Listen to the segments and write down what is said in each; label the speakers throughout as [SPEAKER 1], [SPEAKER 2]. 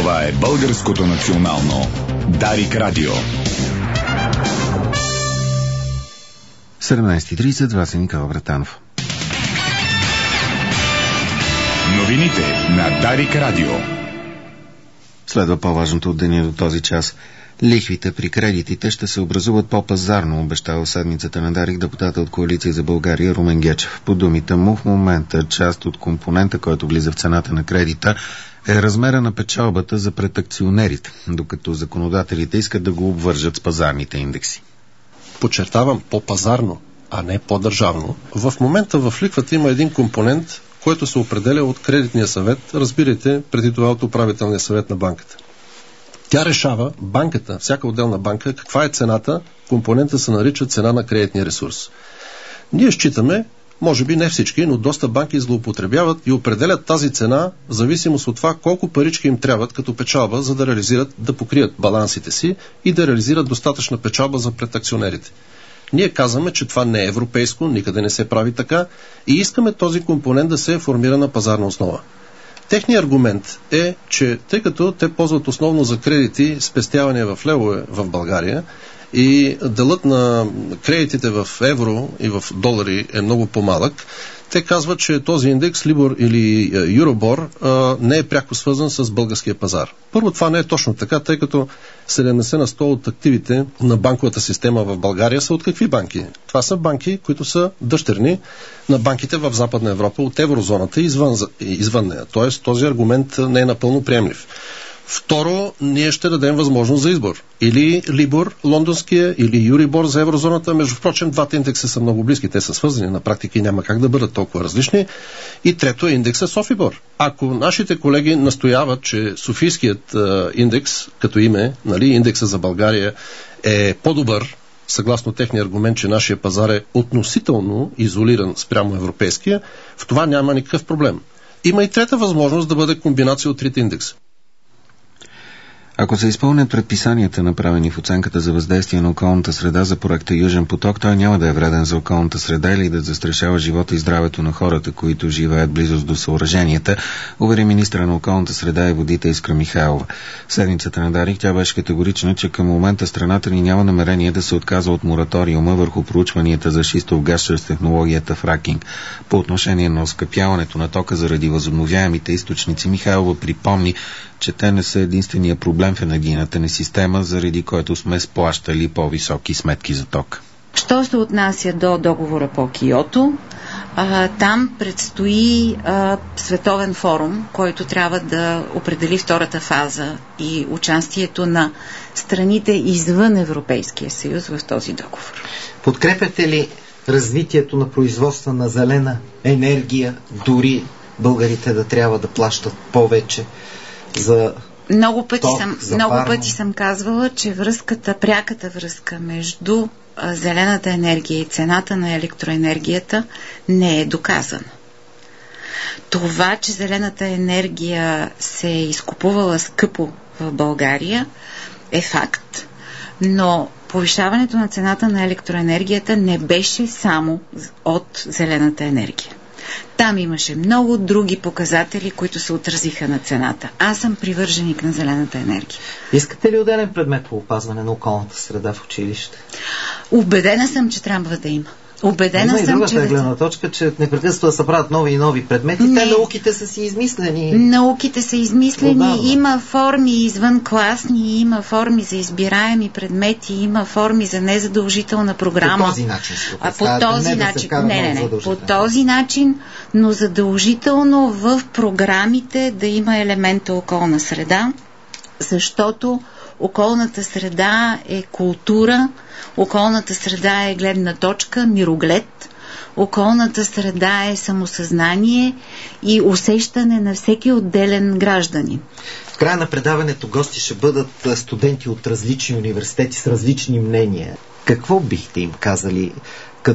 [SPEAKER 1] Това е Българското национално Дарик Радио.
[SPEAKER 2] 17:30, Васен Никола Братанов.
[SPEAKER 1] Новините на Дарик Радио.
[SPEAKER 2] Следва по-важното от деня до този час. Лихвите при кредитите ще се образуват по-пазарно, обещава седмицата на Дарик депутата от Коалиция за България Румен Гечев. По думите му, в момента част от компонента, който влиза в цената на кредита, е размера на печалбата за пред акционерите, докато законодателите искат да го обвържат с пазарните индекси.
[SPEAKER 3] Подчертавам, по-пазарно, а не по-държавно. В момента в лихвата има един компонент, който се определя от кредитния съвет, разбирайте, преди това от управителния съвет на банката. Тя решава, банката, всяка отделна банка, каква е цената, компонента се нарича цена на кредитния ресурс. Ние считаме, може би не всички, но доста банки злоупотребяват и определят тази цена в зависимост от това колко парички им трябват като печалба, за да реализират, да покрият балансите си и да реализират достатъчна печалба за пред акционерите. Ние казваме, че това не е европейско, никъде не се прави така и искаме този компонент да се формира на пазарна основа. Техният аргумент е, че тъй като те ползват основно за кредити спестявания в левове в България и делът на кредитите в евро и в долари е много по-малък, те казват, че този индекс Либор или Юробор не е пряко свързан с българския пазар. Първо, това не е точно така, тъй като 70 на 100 от активите на банковата система в България са от какви банки? Това са банки, които са дъщерни на банките в Западна Европа от еврозоната и извън нея. Тоест, този аргумент не е напълно приемлив. Второ, ние ще дадем възможност за избор. Или Либор, лондонския, или Юрибор за еврозоната. Между прочим, двата индекса са много близки. Те са свързани на практика и няма как да бъдат толкова различни. И трето е индекса Софибор. Ако нашите колеги настояват, че Софийският индекс, като име, индекса за България е по-добър, съгласно техния аргумент, че нашия пазар е относително изолиран спрямо европейския, в това няма никакъв проблем. Има и трета възможност да бъде комбинация от трите индекса.
[SPEAKER 2] Ако се изпълнят предписанията, направени в оценката за въздействие на околната среда за проекта Южен поток, той няма да е вреден за околната среда или да застрашава живота и здравето на хората, които живеят близост до съоръженията, увери министъра на околната среда и водите Искра Михайлова. В седмицата на Дарик тя беше категорична, че към момента страната ни няма намерение да се отказва от мораториума върху проучванията за шистов газ чрез технологията фракинг. По отношение на оскъпяването на тока заради възобновяемите източници, Михайлова припомни, че те не са единствения проблем в енергийната ни система, заради който сме сплащали по-високи сметки за ток.
[SPEAKER 4] Що се отнася до договора по Киото, там предстои световен форум, който трябва да определи втората фаза и участието на страните извън Европейския съюз в този договор.
[SPEAKER 5] Подкрепяте ли развитието на производство на зелена енергия, дори българите да трябва да плащат повече за
[SPEAKER 4] много пъти съм казвала, че пряката връзка между зелената енергия и цената на електроенергията не е доказана. Това, че зелената енергия се е изкупувала скъпо в България, е факт, но повишаването на цената на електроенергията не беше само от зелената енергия. Там имаше много други показатели, които се отразиха на цената. Аз съм привърженик на зелената енергия.
[SPEAKER 5] Искате ли отделен предмет по опазване на околната среда в училище?
[SPEAKER 4] Убедена съм, че трябва да има.
[SPEAKER 5] Има и другата гледна точка, че непрекъснато да се правят нови и нови предмети. Те науките са си измислени.
[SPEAKER 4] Науките са измислени. Има форми извънкласни, има форми за избираеми предмети, има форми за незадължителна програма.
[SPEAKER 5] По този начин.
[SPEAKER 4] По този начин, но задължително в програмите да има елемента околна среда, защото околната среда е култура, околната среда е гледна точка, мироглед, околната среда е самосъзнание и усещане на всеки отделен гражданин.
[SPEAKER 5] В края на предаването гости ще бъдат студенти от различни университети с различни мнения. Какво бихте им казали като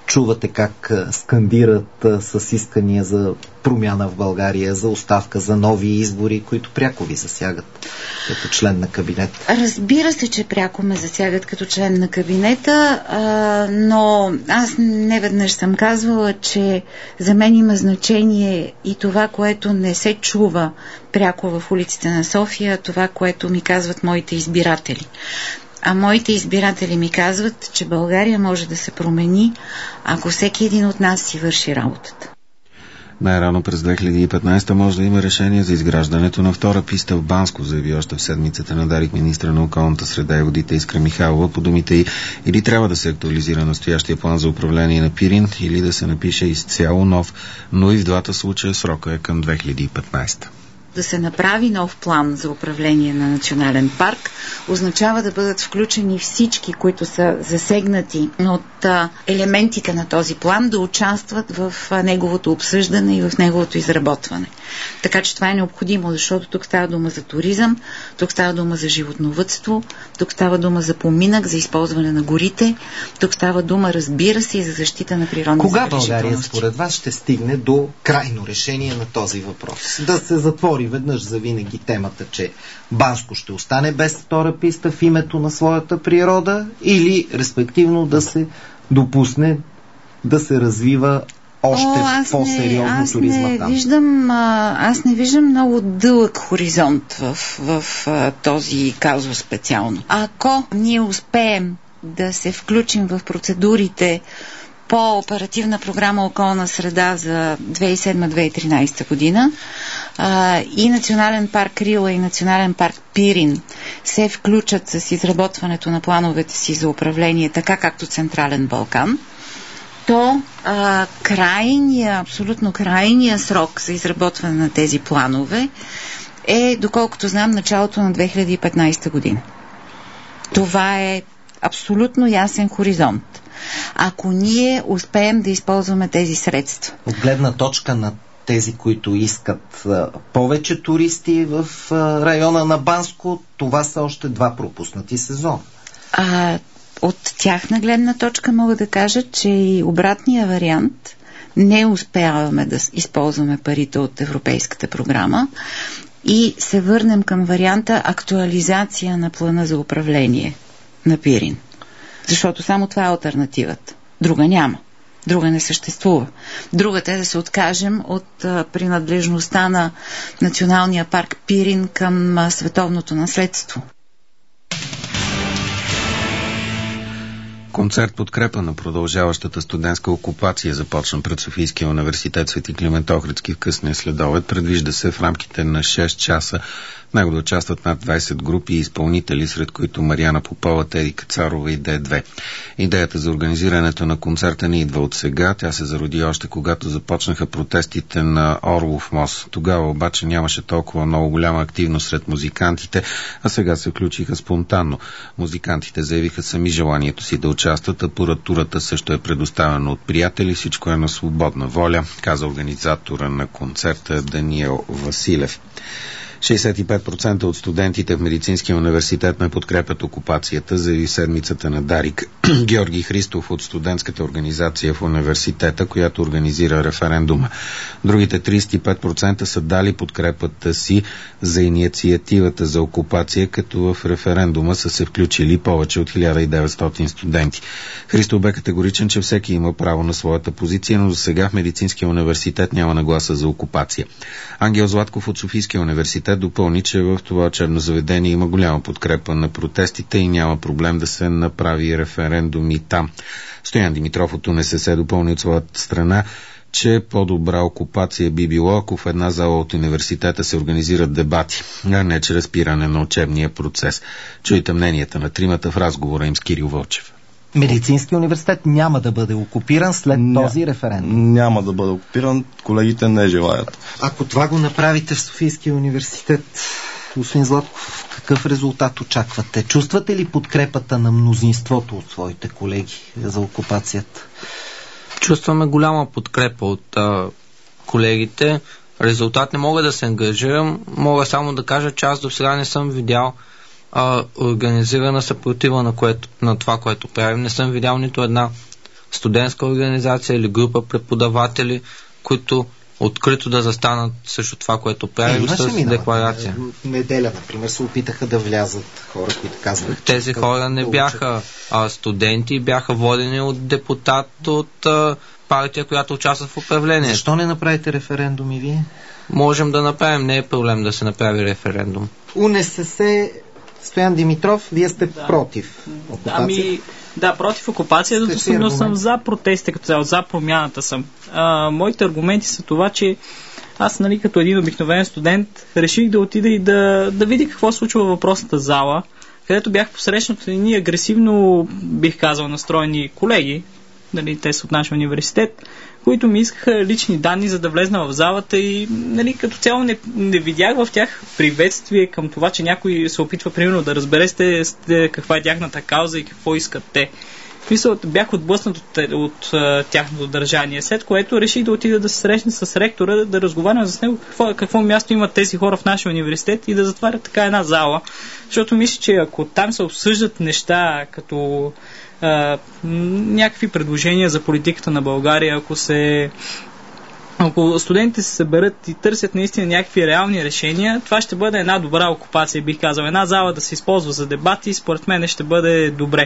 [SPEAKER 5] чувате как скандират с искания за промяна в България, за оставка, за нови избори, които пряко ви засягат като член на кабинета?
[SPEAKER 4] Разбира се, че пряко ме засягат като член на кабинета, но аз неведнъж съм казвала, че за мен има значение и това, което не се чува пряко в улиците на София, това, което ми казват моите избиратели. А моите избиратели ми казват, че България може да се промени, ако всеки един от нас си върши работата.
[SPEAKER 2] Най-рано през 2015 може да има решение за изграждането на втора писта в Банско, заяви още в седмицата на Дарик министра на околната среда и водите Искра Михайлова. По думите й, или трябва да се актуализира настоящия план за управление на Пирин, или да се напише изцяло нов, но и в двата случая срока е към 2015.
[SPEAKER 4] Да се направи нов план за управление на национален парк означава да бъдат включени всички, които са засегнати от елементите на този план, да участват в неговото обсъждане и в неговото изработване. Така че това е необходимо, защото тук става дума за туризъм, тук става дума за животновъдство, тук става дума за поминък, за използване на горите, тук става дума, разбира се, и за защита на природните забележителности.
[SPEAKER 5] Кога България според вас ще стигне до крайно решение на този въпрос? Да се затвори веднъж завинаги темата, че Банско ще остане без втора писта в името на своята природа, или респективно да се допусне да се развива още по-сериозно туризма там?
[SPEAKER 4] Аз не виждам много дълъг хоризонт в този казус специално. Ако ние успеем да се включим в процедурите по оперативна програма Околна среда за 2007-2013 година и Национален парк Рила и Национален парк Пирин се включат с изработването на плановете си за управление, така както Централен Балкан, то абсолютно крайния срок за изработване на тези планове е, доколкото знам, началото на 2015 година. Това е абсолютно ясен хоризонт. Ако ние успеем да използваме тези средства.
[SPEAKER 5] От гледна точка на тези, които искат повече туристи в района на Банско, това са още 2 пропуснати сезона.
[SPEAKER 4] От тяхна гледна точка мога да кажа, че и обратния вариант, не успяваме да използваме парите от Европейската програма и се върнем към варианта актуализация на плана за управление на Пирин. Защото само това е алтернативата. Друга няма. Друга не съществува. Другата е да се откажем от принадлежността на Националния парк Пирин към световното наследство.
[SPEAKER 2] Концерт подкрепа на продължаващата студентска окупация започна пред Софийския университет Свети Климент Охридски в късния следобед. Предвижда се в рамките на 6 часа в него да участват над 20 групи и изпълнители, сред които Мариана Попова, Теди Кацарова и Д2. Идеята за организирането на концерта не идва от сега. Тя се зароди още когато започнаха протестите на Орлов мост. Тогава обаче нямаше толкова много голяма активност сред музикантите, а сега се включиха спонтанно. Музикантите заявиха сами желанието си да участват, апаратурата също е предоставена от приятели. Всичко е на свободна воля, каза организатора на концерта Даниел Василев. 65% от студентите в Медицинския университет не подкрепят окупацията, заяви седмицата на Дарик Георги Христов от студентската организация в университета, която организира референдума. Другите 35% са дали подкрепата си за инициативата за окупация, като в референдума са се включили повече от 1900 студенти. Христов бе категоричен, че всеки има право на своята позиция, но за сега в Медицинския университет няма нагласа за окупация. Ангел Златков от Софийския университет допълни, че в това учебно заведение има голяма подкрепа на протестите и няма проблем да се направи референдум и там. Стоян Димитров от УНСС допълни от своята страна, че по-добра окупация би било, ако в една зала от университета се организират дебати, а не чрез спиране на учебния процес. Чуйте мненията на тримата в разговора им с Кирил Вълчев.
[SPEAKER 5] Медицински университет няма да бъде окупиран след този референдум.
[SPEAKER 6] Няма да бъде окупиран, колегите не желаят.
[SPEAKER 5] Ако това го направите в Софийския университет, господин Златков, какъв резултат очаквате? Чувствате ли подкрепата на мнозинството от своите колеги за окупацията?
[SPEAKER 7] Чувстваме голяма подкрепа от колегите. Резултат не мога да се ангажирам. Мога само да кажа, че аз до сега не съм видял организирана съпротива на това, което правим. Не съм видял нито една студентска организация или група преподаватели, които открито да застанат също това, което правим с декларация.
[SPEAKER 5] Неделя, например, се опитаха да влязат хора, които казват...
[SPEAKER 7] Тези хора не бяха студенти, бяха водени от депутат от партия, която участва в управлението.
[SPEAKER 5] Защо не направите референдум и вие?
[SPEAKER 7] Можем да направим, не е проблем да се направи референдум.
[SPEAKER 5] УНСС, Стоян Димитров, вие сте против окупация?
[SPEAKER 8] Да, против окупацията, но съм за протестите, като цяло, за промяната съм. Моите аргументи са това, че аз, като един обикновен студент, реших да отида и да видя какво случва във въпросната зала, където бях посрещнат от едни агресивно, бих казал, настроени колеги, те са от нашия университет, които ми искаха лични данни, за да влезна в залата и като цяло не видях в тях приветствие към това, че някой се опитва примерно да разбере каква е тяхната кауза и какво искат те. Бях отблъснат от тяхното държание, след което реших да отида да се срещна с ректора, да разговарям с него какво място имат тези хора в нашия университет и да затварят така една зала, защото мисля, че ако там се обсъждат неща като някакви предложения за политиката на България, ако студентите се съберат и търсят наистина някакви реални решения, това ще бъде една добра окупация, бих казал. Една зала да се използва за дебати, според мен ще бъде добре.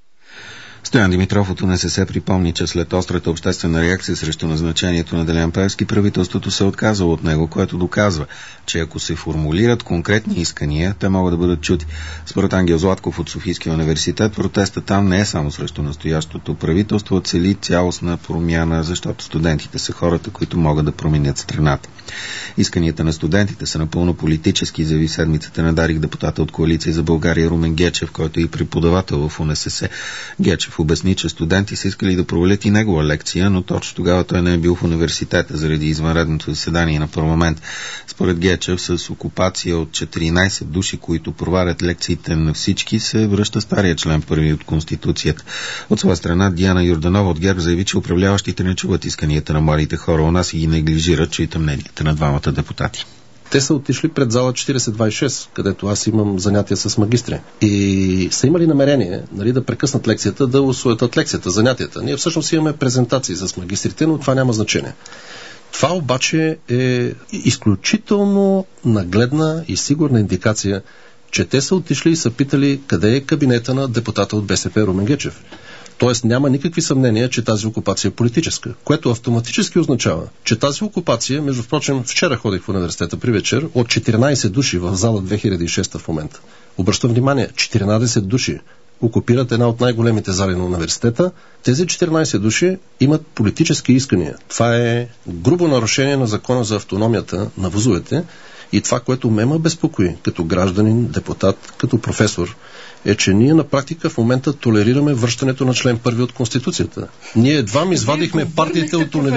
[SPEAKER 2] Стоян Димитров от УНСС припомни, че след острата обществена реакция срещу назначението на Делян Пеевски, правителството се отказало от него, което доказва, че ако се формулират конкретни искания, те могат да бъдат чути. Според Ангел Златков от Софийския университет, протестът там не е само срещу настоящото правителство, а цели цялостна промяна, защото студентите са хората, които могат да променят страната. Исканията на студентите са напълно политически, заяви седмицата на Дарик депутата от Коалиция за България Румен Гечев, който е и преподавател в УНСС. Гечев обясни, че студенти са искали да провалят и негова лекция, но точно тогава той не е бил в университета заради извънредното заседание на парламент. Според Гечев, с окупация от 14 души, които провалят лекциите на всички, се връща стария член първи от Конституцията. От своя страна Диана Йорданова от ГЕРБ заяви, че управляващите не чуват исканията на младите хора у нас и ги неглижират, чуйте мненията на двамата депутати.
[SPEAKER 3] Те са отишли пред зала 4026, където аз имам занятия с магистри. И са имали намерение да прекъснат лекцията, да усуетат лекцията, занятията. Ние всъщност имаме презентации с магистрите, но това няма значение. Това обаче е изключително нагледна и сигурна индикация, че те са отишли и са питали къде е кабинета на депутата от БСП Румен Гечев. Тоест няма никакви съмнения, че тази окупация е политическа, което автоматически означава, че тази окупация, между впрочем, вчера ходих в университета при вечер, от 14 души в зала 2006 в момента. Обръщам внимание, 14 души окупират една от най-големите зали на университета. Тези 14 души имат политически искания. Това е грубо нарушение на закона за автономията на вузовете и това, което ме безпокои като гражданин, депутат, като професор, е, че ние на практика в момента толерираме връщането на член първи от Конституцията. Ние едва извадихме партиите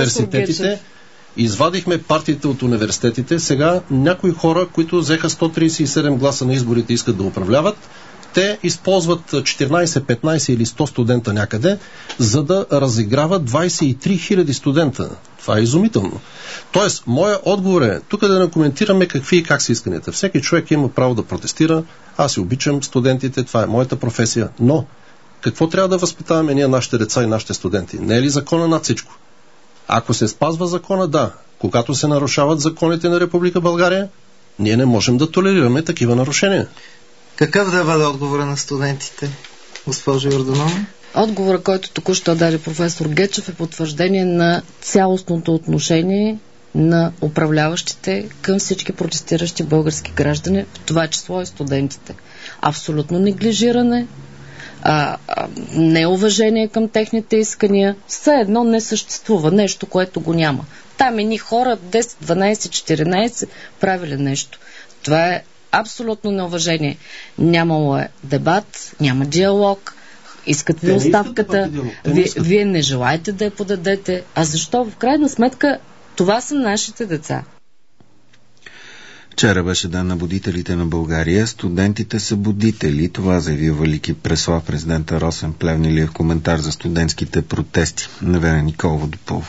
[SPEAKER 3] от университетите, сега някои хора, които взеха 137 гласа на изборите, искат да управляват, те използват 14, 15 или 100 студента някъде, за да разиграват 23 000 студента. Това е изумително. Тоест, моя отговор е, тук да не коментираме какви и как са исканията. Всеки човек има право да протестира, аз си обичам студентите, това е моята професия, но какво трябва да възпитаваме ние нашите деца и нашите студенти? Не е ли закона над всичко? Ако се спазва закона, да. Когато се нарушават законите на Република България, ние не можем да толерираме такива нарушения.
[SPEAKER 5] Какъв да бъде отговора на студентите, госпожо Йорданова?
[SPEAKER 9] Отговора, който току-що даде професор Гечев, е потвърждение на цялостното отношение на управляващите към всички протестиращи български граждани, в това число и студентите. Абсолютно неглижиране, неуважение към техните искания, все едно не съществува нещо, което го няма. Там едни хора, 10, 12, 14, правили нещо. Това е абсолютно неуважение. Нямало е дебат, няма диалог, искат ви оставката, вие не желаете да я подадете. А защо? В крайна сметка това са нашите деца.
[SPEAKER 2] Вчера беше ден на будителите на България. Студентите са будители. Това заяви велики преслав президента Росен Плевнелиев в коментар за студентските протести. Невена Николова допълва.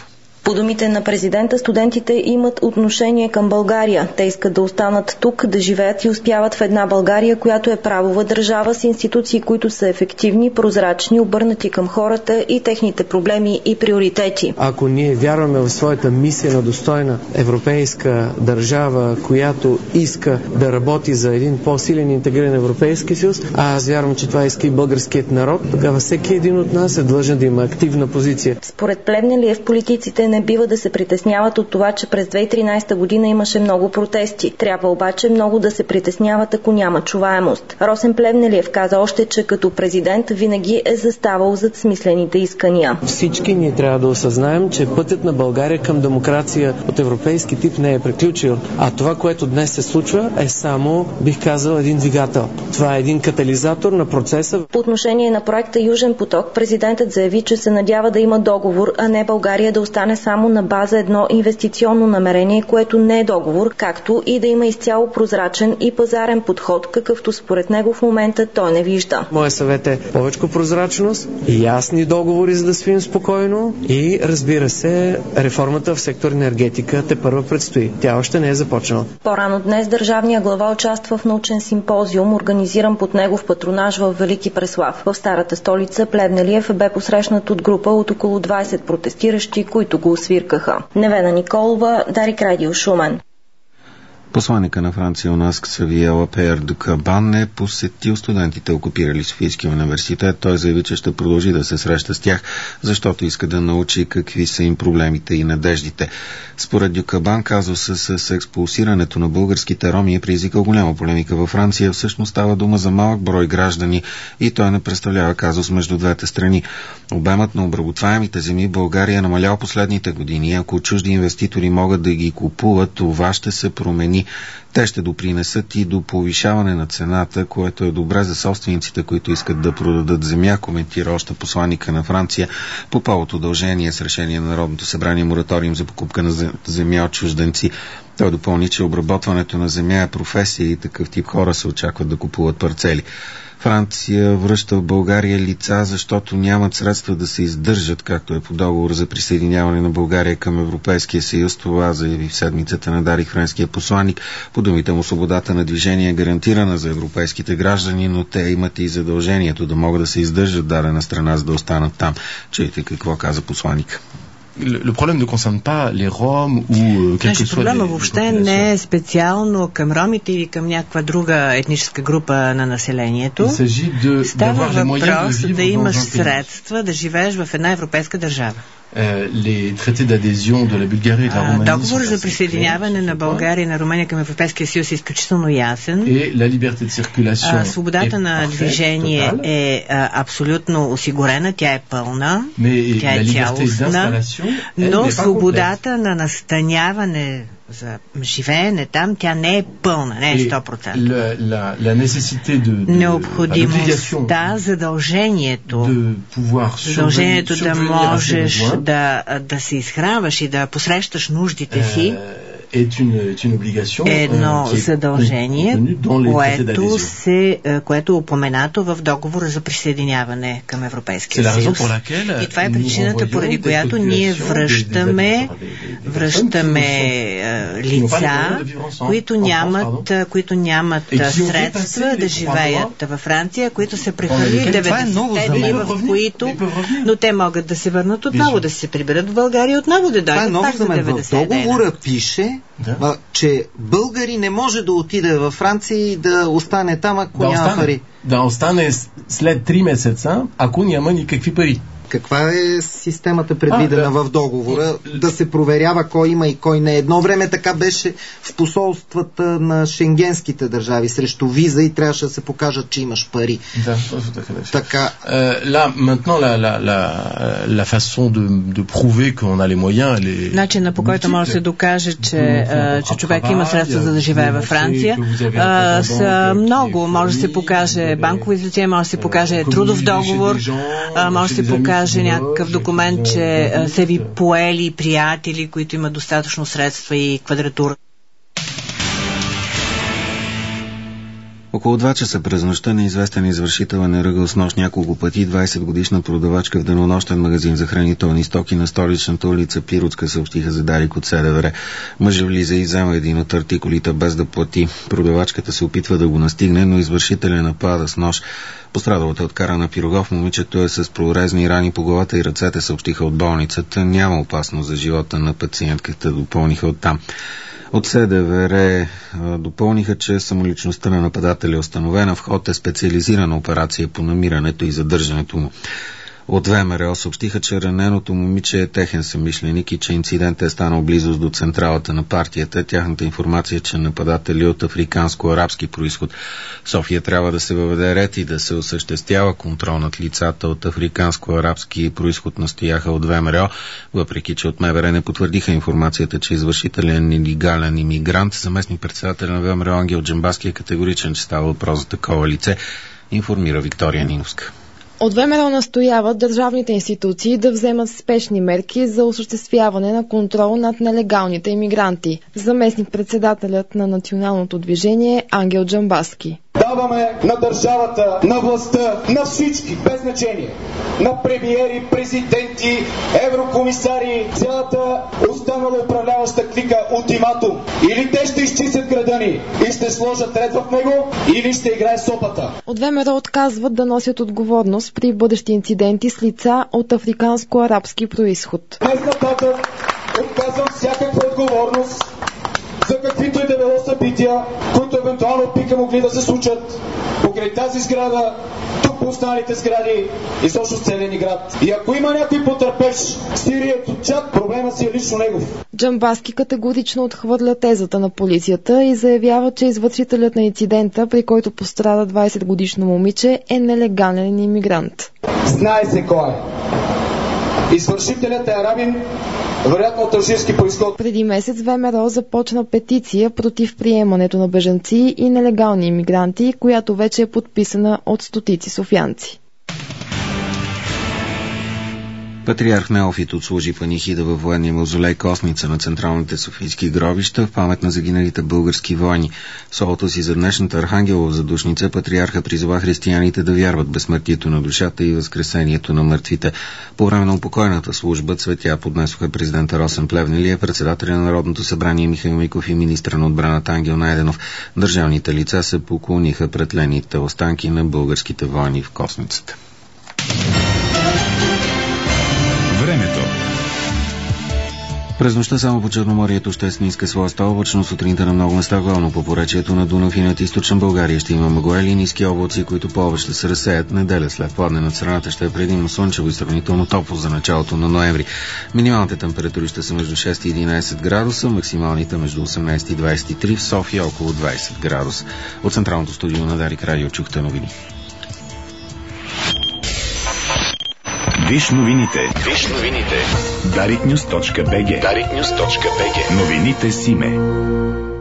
[SPEAKER 10] По думите на президента, студентите имат отношение към България. Те искат да останат тук, да живеят и успяват в една България, която е правова държава с институции, които са ефективни, прозрачни, обърнати към хората и техните проблеми и приоритети.
[SPEAKER 11] Ако ние вярваме в своята мисия на достойна европейска държава, която иска да работи за един по-силен и интегриран Европейски съюз, а аз вярвам, че това иска и българският народ, тогава всеки един от нас е длъжен да има активна позиция.
[SPEAKER 10] Според Плевнелиев, политиците не бива да се притесняват от това, че през 2013 година имаше много протести. Трябва обаче много да се притесняват, ако няма чуваемост. Росен Плевнелиев каза още, че като президент винаги е заставал зад смислените искания.
[SPEAKER 11] Всички ние трябва да осъзнаем, че пътят на България към демокрация от европейски тип не е приключил, а това, което днес се случва, е само, бих казал, един двигател. Това е един катализатор на процеса.
[SPEAKER 10] По отношение на проекта Южен поток, президентът заяви, че се надява да има договор, а не България да остане само на база едно инвестиционно намерение, което не е договор, както и да има изцяло прозрачен и пазарен подход, какъвто според него в момента той не вижда.
[SPEAKER 11] Моя съвет е повече прозрачност, ясни договори, за да спим спокойно и, разбира се, реформата в сектор енергетика тепърва предстои. Тя още не е започнала.
[SPEAKER 10] По-рано днес държавният глава участва в научен симпозиум, организиран под негов патронаж в Велики Преслав. В старата столица Плевнелиев бе посрещнат от група от около 20 протестиращи, които го освиркаха. Невена Николова, Дарик Радио, Шумен.
[SPEAKER 2] Посланника на Франция у нас Ксавиела Пер де Кабан е посетил студентите, окупирали Софийския университет. Той заяви, че ще продължи да се среща с тях, защото иска да научи какви са им проблемите и надеждите. Според Дюкабан, казуса с експулсирането на българските роми е предизвикал голяма полемика във Франция. Всъщност става дума за малък брой граждани и той не представлява казус между двете страни. Обемът на обработваемите земи в България е намалял последните години. Ако чужди инвеститори могат да ги купуват, това ще се промени. Те ще допринесат и до повишаване на цената, което е добре за собствениците, които искат да продадат земя, коментира още посланника на Франция по повод удължение с решение на Народното събрание мораториум за покупка на земя от чужденци. Той допълни, че обработването на земя е професия и такъв тип хора се очакват да купуват парцели. Франция връща в България лица, защото нямат средства да се издържат, както е по договор за присъединяване на България към Европейския съюз. Това заяви в седмицата на Дарик френския посланник. По думите му, свободата на движение е гарантирана за европейските граждани, но те имат и задължението да могат да се издържат дадена страна, за да останат там. Чуйте какво каза посланник.
[SPEAKER 6] Le problème ne concerne pas les Roms ou quelque chose.
[SPEAKER 12] Проблема въобще не е специално към ромите или към някаква друга етническа група на населението. Става въпрос да имаш средства да живееш в една европейска държава. Договор за присъединяване на България и на Румъния към Европейския съюз е изключително ясен. Свободата на движение е абсолютно осигурена, тя е пълна, тя е цялостна, но свободата на настаняване за живеене там, тя не е пълна, не е 100%. Необходимостта, задължението да можеш да се изхранваш и да посрещаш нуждите си е едно задължение, което е упоменато в договора за присъединяване към Европейския съюз. И това е причината, поради която ние връщаме лица, които нямат средства да живеят във Франция, които са прехвърлили 90-те дни, в които, но те могат да се върнат отново, да се приберат в България, отново да дойдат пак за 90 дена.
[SPEAKER 5] В договора пише, че българи не може да отиде във Франция и да остане там, ако няма пари.
[SPEAKER 6] Да остане след 3 месеца, ако няма никакви пари.
[SPEAKER 5] Каква е системата предвидена в договора? Да се проверява кой има и кой не. Едно време така беше в посолствата на шенгенските държави. Срещу виза и трябваше да се покажат, че имаш пари.
[SPEAKER 6] Да, така беше. Là, maintenant, la façon de prouver qu'on a les moyens...
[SPEAKER 12] Начина, по който може да се докаже, че човек има средства за да живее във Франция, са много. Може да се покаже банково извлечение, може да се покаже трудов договор, може да се покаже някакъв документ, че са ви поели приятели, които имат достатъчно средства и квадратура.
[SPEAKER 2] Около 2 часа през нощта неизвестен извършител е наръгал с нож няколко пъти 20-годишна продавачка в денонощен магазин за хранителни стоки на столичната улица Пиротска, съобщиха за Дарик от СДВР. Мъжът влиза и взема един от артикулите без да плати. Продавачката се опитва да го настигне, но извършителя напада с нож. Пострадалата е откарана Пирогов. Момичето е с прорезни рани по главата и ръцете, съобщиха от болницата. Няма опасност за живота на пациентката, допълниха оттам. От СДВР допълниха, че самоличността на нападателя е установена. В ход е специализирана операция по намирането и задържането му. От ВМРО съобщиха, че раненото момиче е техен съмишленик и че инцидентът е станал близост до централата на партията. Тяхната информация е, че нападатели от африканско-арабски происход. В София трябва да се въведе ред и да се осъществява контрол над лицата от африканско-арабски происход, настояха от ВМРО, въпреки че от МВР не потвърдиха информацията, че извършителят е нелегален имигрант. Заместник-председател на ВМРО Ангел Джамбазки е категоричен, че става въпрос за такова лице, информира Виктория Ниновска.
[SPEAKER 13] От ВМРО настояват държавните институции да вземат спешни мерки за осъществяване на контрол над нелегалните имигранти. Заместник-председателят на националното движение Ангел Джамбазки.
[SPEAKER 14] Даваме на държавата, на властта, на всички, без значение, на премиери, президенти, еврокомисари, цялата останала управляваща клика ултиматум. Или те ще изчистят града ни и ще сложат ред в него, или ще играе сопата.
[SPEAKER 13] От ВМРО отказват да носят отговорност при бъдещи инциденти с лица от африканско-арабски происход.
[SPEAKER 14] Днес нататък отказвам всякаква отговорност за каквито и да било събития, които евентуално биха могли да се случат покрай тази сграда, тук по останалите сгради и също с целия ни град. И ако има някой потърпеш сирият от чат, проблема си е лично негов.
[SPEAKER 13] Джамбазки категорично отхвърля тезата на полицията и заявява, че извършителят на инцидента, при който пострада 20-годишно момиче, е нелегален имигрант.
[SPEAKER 14] Знае се кой е. Извършителят е арабин, вероятно от алжирски произход.
[SPEAKER 13] Преди месец ВМРО започна петиция против приемането на бежанци и нелегални имигранти, която вече е подписана от стотици софиянци.
[SPEAKER 2] Патриарх Неофит отслужи панихида във военния мавзолей Костница на централните софийски гробища в памет на загиналите български войни. В словото си за днешната Архангелова задушница патриарха призова християните да вярват безсмъртието на душата и възкресението на мъртвите. По време на упокойната служба цветя поднесоха президента Росен Плевнелиев, председателя на Народното събрание Михаил Миков и министра на отбраната Ангел Найденов. Държавните лица се поклониха пред лените останки на българските войни в Костницата.
[SPEAKER 1] Времето.
[SPEAKER 2] През нощта само по Черноморието ще сниска своя облачно, сутринта на много места главно по поречието на Дунав и над източна България ще има мъгла или ниски облаци, които повече ще се разсеят. Неделя след пладне над страната ще е предимно слънчево и сравнително топло за началото на ноември. Минималните температури ще са между 6 и 11 градуса, максималните между 18 и 23, в София около 20 градуса. От централното студио на Дарик Радио чухте новини.
[SPEAKER 1] Виж новините. Dariknews.bg. Новините с име.